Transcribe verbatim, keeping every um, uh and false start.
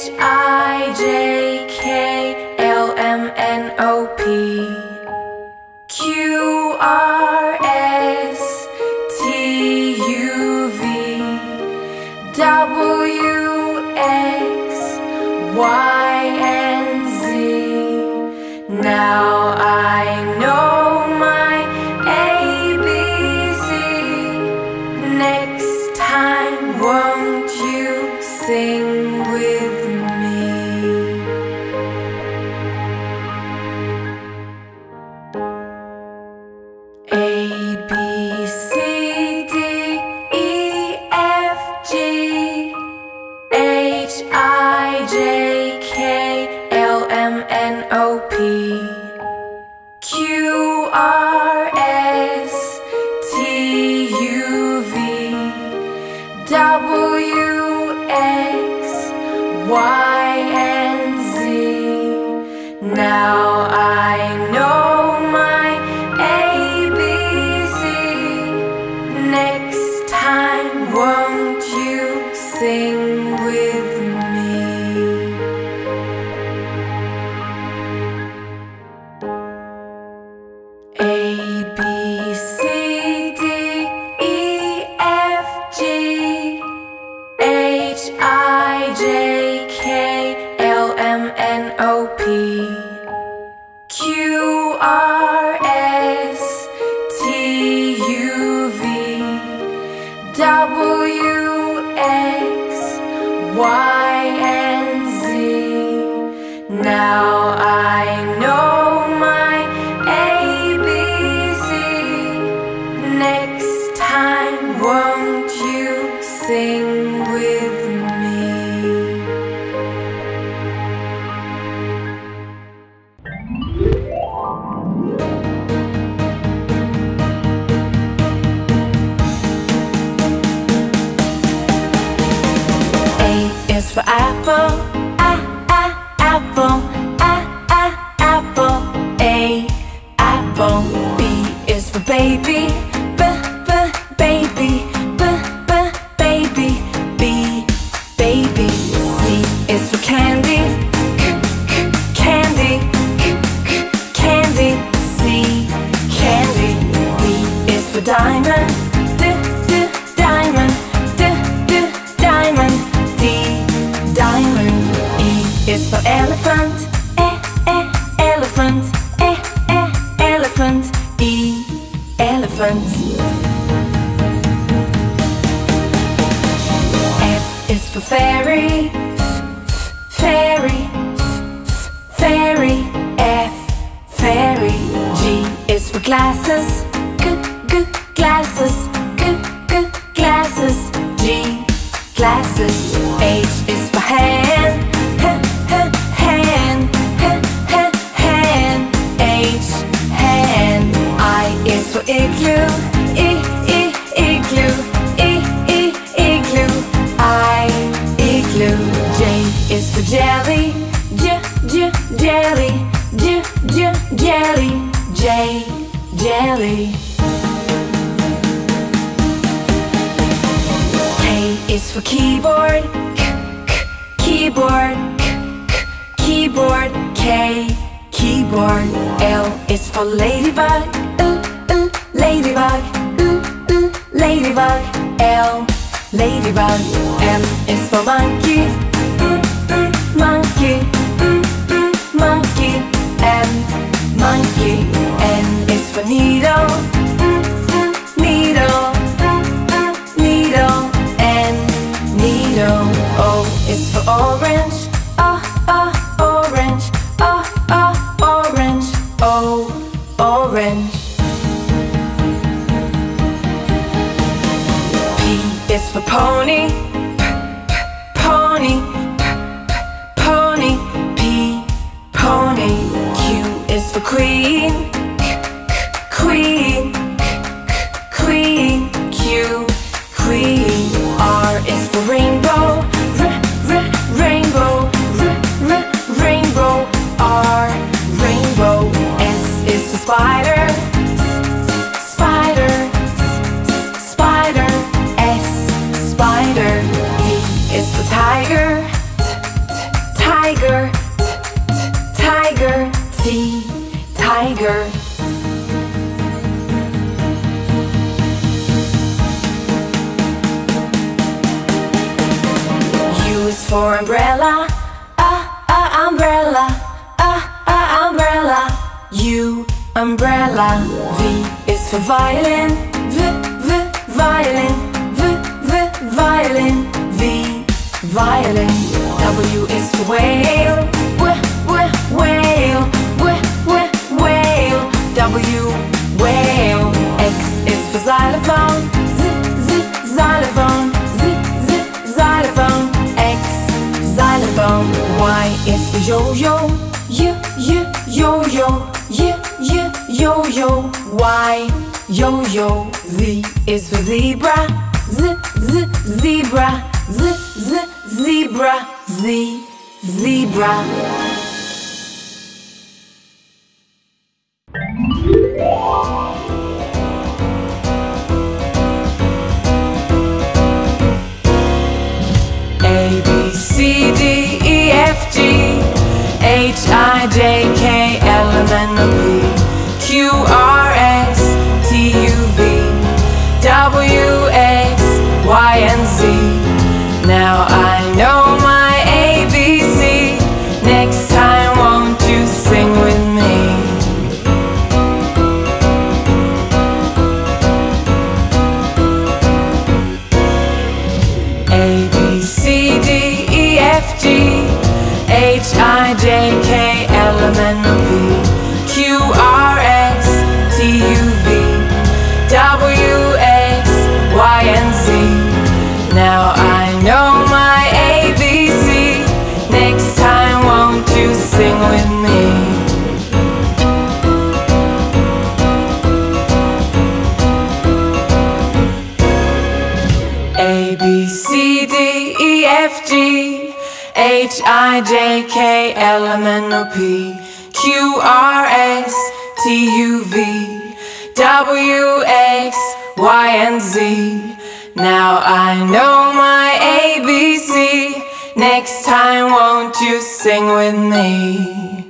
H I J K L M N O P Q R S T U V W X Y and Z. Now I know my A B C. Next time, won't you sing with me? A, B, C, D, E, F, G, H, I, J, K, L, M, N, O, P, Q, R, S, T, U, V, W, X, Y, and Z. Now I know my A B C. Next time, won't you sing with me? A, B, C, D, E, F, G, H, I, J, K, L, M, N, O, P, Q, R, S, T, U, V, W, X, Y, and Z. Now I know my A B C. Next time, won't you sing with me? A is for apple, a, a, apple, a, a, apple, A, apple. B is for baby, b, b, baby, b, b, baby, B, baby. C is for candy, c, c, candy, c, c, candy, C, candy. D is for diamond, d, d, diamond, d, d, diamond, D, diamond. E is for elephant, e, e, elephant, e, e, elephant, E, elephant. F is for fairy, f, f, fairy, f, f, fairy, F, fairy. G is for glasses, g, g, glasses, g, g, glasses, G, glasses. H is for hand, h, h, hand, h, h, hand, H, hand. I is for igloo, I, I, igloo, I, I, igloo, I, igloo. J is for jelly, j, j, jelly, j, j, jelly, J, jelly. K is for keyboard, k, k, keyboard, k, k, keyboard, K, keyboard. L is for ladybug, uh, uh, ladybug, uh, uh, ladybug, L, ladybug. M is for monkey, mm, mm, monkey, mm, mm, monkey, M, monkey. N is for needle, mm, mm, needle, mm, mm, needle, N, needle. O is for orange, ah, ah, orange, ah, ah, orange, O, orange. P is for pony, p, p, pony, p, p, pony, P, pony. Q is for queen, k, k, queen, k, k, queen, Q, queen. R is for rainbow, r, r, rainbow, r, r, rainbow, R, rainbow. S is for spider, s, s, spider, s, s, spider, S, spider. T is for tiger, t, t, tiger, t, t, tiger, T, tiger. U is for umbrella, uh, uh, umbrella, uh, uh, umbrella. U, umbrella. V is for violin, v, v, violin, v, v, violin, v, violin. W is for whale, w, w, whale, w, w, whale, W, whale. X is for xylophone, z, z, xylophone, z, z, xylophone, X, xylophone. Y is for yo-yo, y, y, yo-yo, y, y, yo-yo, Y, yo-yo. Z is for zebra, z, z, zebra, z, z, zebra, Z, zebra. A, B, C, D, E, F, G, H, I, J, K, L, M, N, O, P, Q, R, S, T, U, V, W, X, Y, and Z. Now I know my A B C. Next time won't you sing with me? A, B, C, D, E, F, G, H, I, J, K, L, M, N, O, P, Q, R, S, T, U, V, W, X, Y, and Z. Now I know my A B C. Next time won't you sing with me? A, B, C, D, E, F, G, H, I, J, K, L, M, N, O, P, Q, R, S, T, U, V, W, X, Y, and Z. Now I know my A B C. Next time won't you sing with me?